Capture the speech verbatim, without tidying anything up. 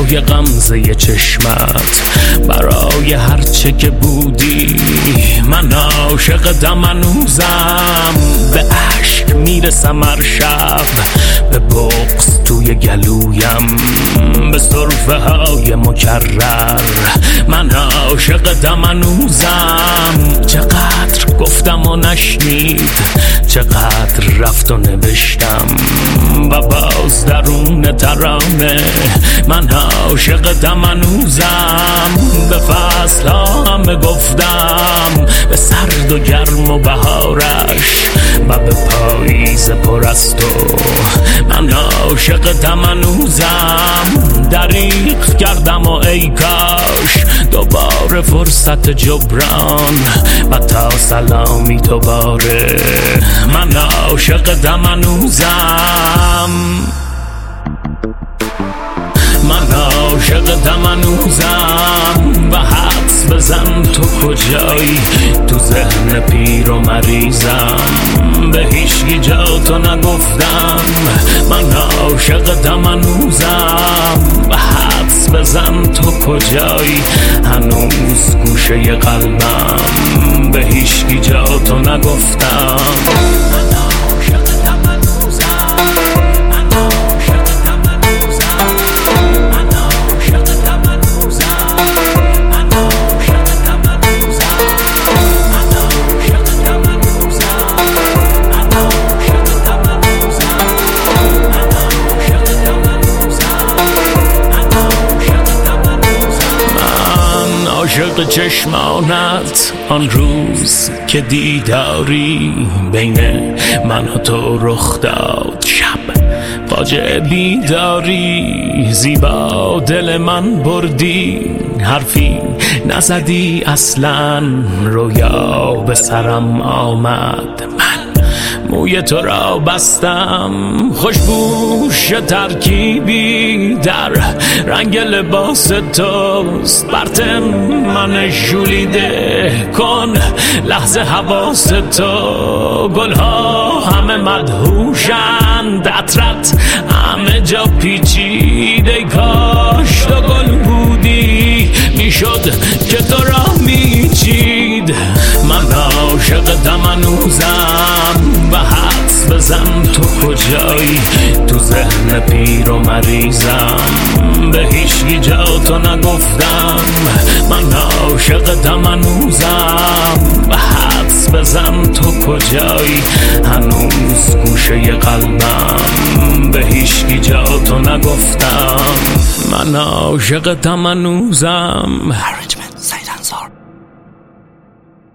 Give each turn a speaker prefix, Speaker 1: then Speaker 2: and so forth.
Speaker 1: برای غمزه چشمت، برای هرچه که بودی. من عاشقتم هنوزم، به عشق میرسم هر شب، به بغض توی گلویم، به سرفه های مکرر. من عاشقتم هنوزم، چقدر گفتم و نشنید، چقدر رفت و نوشتم و باز درون ترانه. من عاشقتم هنوزم، به فصل ها همه گفتم، به سرد و گرم و بهارش و به پاییز پر از تو. من عاشقتم هنوزم، دریغ کردم و ای کاش دوباره فرصت جبران و تا سلامی تو باره. من عاشقتم هنوزم، من عاشقتم هنوزم و حدس بزن تو کجایی، تو ذهن پیر و مریضم، به هیچکی جا تو نگفتم. من عاشقتم هنوزم و حدس بزن تو کجایی، هنوز گوشه قلبم، به هیچکی جا تو نگفتم. عاشق چشمانت آن روز که دیداری بین من و تو رخ داد، شب فاجعه بیداری، زیبا دل من بردی، حرفی نزدی اصلا، رویا به سرم آمد، من موی تو را بستم، خوشبوش ترکیبی در رنگ لباس توست، برتم من ژولیده کن لحظه حواس تو. گلها همه مدهوشند، عطرت همه جا پیچید، ای کاش تو گل بودی میشد که تو را میچید. من عاشقتم هنوزم و حدس بزن تو کجایی، تو ذهن پیر و مریضم، به هیچکی جا تو نگفتم. من عاشقتم هنوزم و حدس بزن تو کجایی، هنوز گوشه قلبم، به هیچکی جا تو نگفتم. من عاشقتم هنوزم.